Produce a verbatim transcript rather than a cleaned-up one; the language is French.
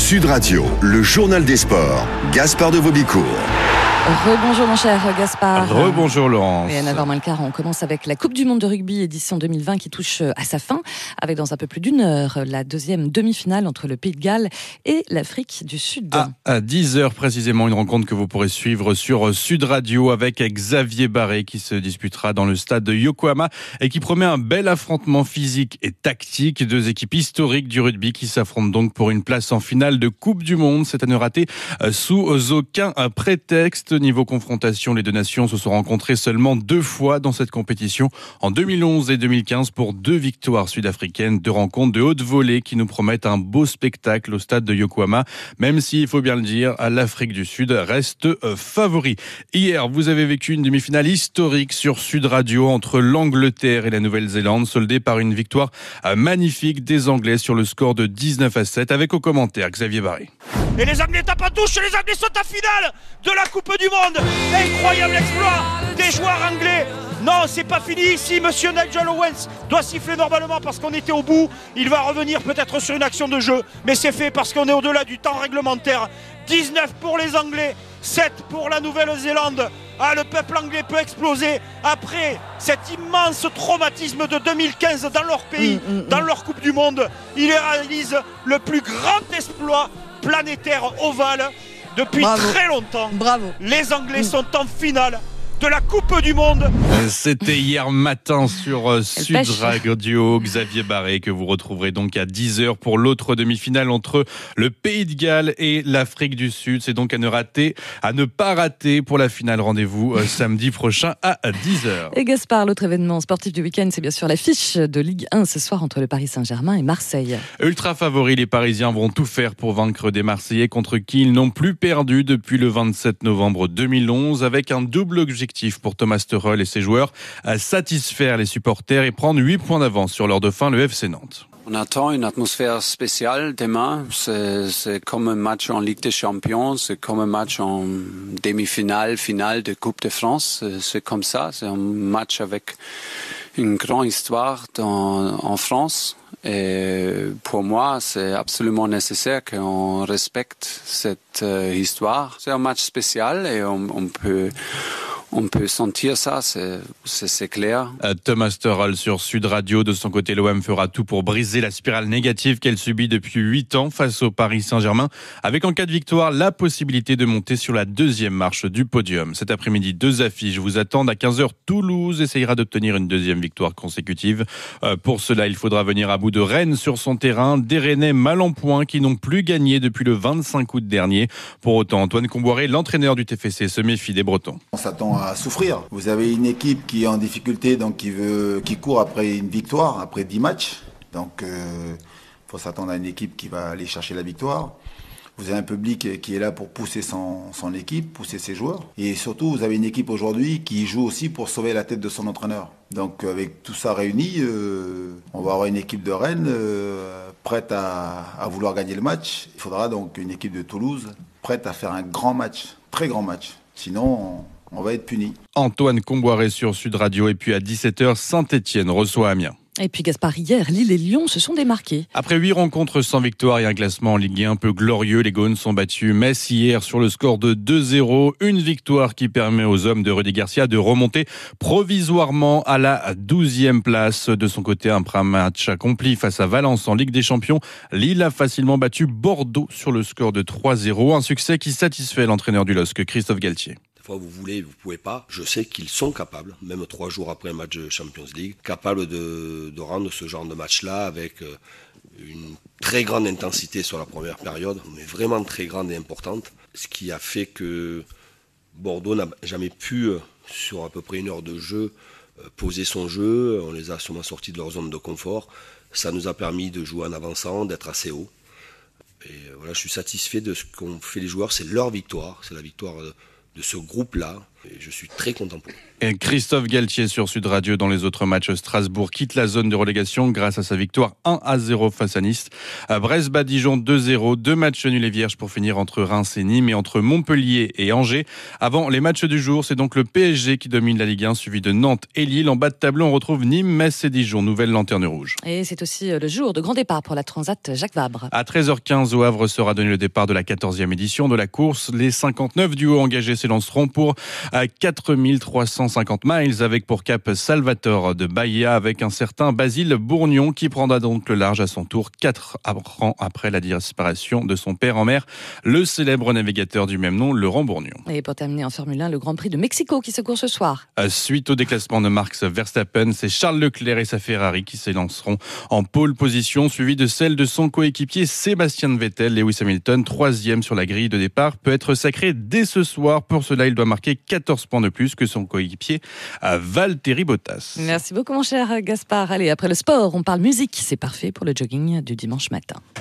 Sud Radio, le journal des sports. Gaspard de Vaubicourt. Rebonjour mon cher Gaspard. Rebonjour Laurence. Et à neuf heures moins le quart, on commence avec la Coupe du Monde de rugby édition deux mille vingt qui touche à sa fin, avec dans un peu plus d'une heure la deuxième demi-finale entre le Pays de Galles et l'Afrique du Sud. Ah, à dix heures précisément, une rencontre que vous pourrez suivre sur Sud Radio avec Xavier Barré qui se disputera dans le stade de Yokohama et qui promet un bel affrontement physique et tactique. Deux équipes historiques du rugby qui s'affrontent donc pour une place en finale de Coupe du Monde. C'est à ne rater sous aucun prétexte. Niveau confrontation, les deux nations se sont rencontrées seulement deux fois dans cette compétition, en deux mille onze et deux mille quinze, pour deux victoires sud-africaines, deux rencontres de haute volée qui nous promettent un beau spectacle au stade de Yokohama, même si, il faut bien le dire, l'Afrique du Sud reste favori. Hier, vous avez vécu une demi-finale historique sur Sud Radio entre l'Angleterre et la Nouvelle-Zélande, soldée par une victoire magnifique des Anglais sur le score de dix-neuf à sept, avec au commentaire Xavier Barré. Et les Anglais tapent à touche, les Anglais sont en finale de la Coupe du Monde. Incroyable exploit des joueurs anglais. Non, c'est pas fini ici. Monsieur Nigel Owens doit siffler normalement parce qu'on était au bout. Il va revenir peut-être sur une action de jeu, mais c'est fait parce qu'on est au-delà du temps réglementaire. dix-neuf pour les Anglais, sept pour la Nouvelle-Zélande. Ah, le peuple anglais peut exploser après cet immense traumatisme de deux mille quinze dans leur pays, mmh, mmh, dans leur Coupe du Monde. Ils réalisent le plus grand exploit planétaire ovale depuis Bravo. très longtemps. Bravo. Les Anglais mmh. sont en finale de la Coupe du Monde. C'était hier matin sur Sud Radio. Xavier Barré que vous retrouverez donc à dix heures pour l'autre demi-finale entre le Pays de Galles et l'Afrique du Sud. C'est donc à ne rater, à ne pas rater pour la finale. Rendez-vous euh, samedi prochain à dix heures. Et Gaspard, l'autre événement sportif du week-end, c'est bien sûr l'affiche de Ligue un ce soir entre le Paris Saint-Germain et Marseille. Ultra favoris, les Parisiens vont tout faire pour vaincre des Marseillais contre qui ils n'ont plus perdu depuis le vingt-sept novembre deux mille onze, avec un double objectif pour Thomas Tuchel et ses joueurs, à satisfaire les supporters et prendre huit points d'avance sur leur dauphin, le F C Nantes. On attend une atmosphère spéciale demain. C'est, c'est comme un match en Ligue des Champions, c'est comme un match en demi-finale, finale de Coupe de France. C'est, c'est comme ça, c'est un match avec une grande histoire dans, en France. Et pour moi, c'est absolument nécessaire qu'on respecte cette euh, histoire. C'est un match spécial et on, on peut... On peut sentir ça, c'est, c'est, c'est clair. Thomas Tuchel sur Sud Radio. De son côté, l'O M fera tout pour briser la spirale négative qu'elle subit depuis huit ans face au Paris Saint-Germain, avec en cas de victoire la possibilité de monter sur la deuxième marche du podium. Cet après-midi, deux affiches vous attendent. À quinze heures, Toulouse essayera d'obtenir une deuxième victoire consécutive. Euh, pour cela, il faudra venir à bout de Rennes sur son terrain. Des Rennais mal en point qui n'ont plus gagné depuis le vingt-cinq août dernier. Pour autant, Antoine Comboiré, l'entraîneur du T F C, se méfie des Bretons. On s'attend à souffrir. Vous avez une équipe qui est en difficulté, donc qui veut, qui court après une victoire, après dix matchs. Donc, il euh, faut s'attendre à une équipe qui va aller chercher la victoire. Vous avez un public qui est là pour pousser son, son équipe, pousser ses joueurs. Et surtout, vous avez une équipe aujourd'hui qui joue aussi pour sauver la tête de son entraîneur. Donc, avec tout ça réuni, euh, on va avoir une équipe de Rennes euh, prête à, à vouloir gagner le match. Il faudra donc une équipe de Toulouse prête à faire un grand match, très grand match. Sinon, on, on va être puni. Antoine Comboiré sur Sud Radio. Et puis à dix-sept heures, Saint-Étienne reçoit Amiens. Et puis Gaspard, hier, Lille et Lyon se sont démarqués. Après huit rencontres sans victoire et un classement en Ligue un un peu glorieux, les Gaunes sont battus Metz hier sur le score de deux zéro. Une victoire qui permet aux hommes de Rudy Garcia de remonter provisoirement à la douzième place. De son côté, un match accompli face à Valence en Ligue des Champions. Lille a facilement battu Bordeaux sur le score de trois zéro. Un succès qui satisfait l'entraîneur du L O S C, Christophe Galtier. Fois vous voulez, vous pouvez pas. Je sais qu'ils sont capables, même trois jours après un match de Champions League, capables de, de rendre ce genre de match-là avec une très grande intensité sur la première période, mais vraiment très grande et importante. Ce qui a fait que Bordeaux n'a jamais pu, sur à peu près une heure de jeu, poser son jeu. On les a sûrement sortis de leur zone de confort. Ça nous a permis de jouer en avançant, d'être assez haut. Et voilà, je suis satisfait de ce qu'ont fait les joueurs. C'est leur victoire, c'est la victoire de ce groupe-là, Et je suis très content pour eux. Et Christophe Galtier sur Sud Radio. Dans les autres matchs, Strasbourg quitte la zone de relégation grâce à sa victoire un à zéro face à Nice. À Brest-Bas-Dijon deux zéro. Deux matchs nuls et vierges pour finir entre Reims et Nîmes et entre Montpellier et Angers. Avant les matchs du jour, c'est donc le P S G qui domine la Ligue un, suivi de Nantes et Lille. En bas de tableau, on retrouve Nîmes, Metz et Dijon, nouvelle lanterne rouge. Et c'est aussi le jour de grand départ pour la Transat Jacques Vabre. À treize heures quinze, au Havre sera donné le départ de la quatorzième édition de la course. Les cinquante-neuf duos engagés s'élanceront pour quatre mille trois cent cinquante miles avec pour cap Salvatore de Bahia avec un certain Basile Bourgnon qui prendra donc le large à son tour quatre ans après la disparition de son père en mer, le célèbre navigateur du même nom, Laurent Bourgnon. Et pour terminer en Formule un, le Grand Prix de Mexico qui se court ce soir. Suite au déclassement de Max Verstappen, c'est Charles Leclerc et sa Ferrari qui s'élanceront en pole position, suivi de celle de son coéquipier Sébastien Vettel. Lewis Hamilton, troisième sur la grille de départ, peut être sacré dès ce soir. Pour cela, il doit marquer quatorze points de plus que son coéquipier Valtteri Bottas. Merci beaucoup mon cher Gaspard. Allez, après le sport, on parle musique. C'est parfait pour le jogging du dimanche matin.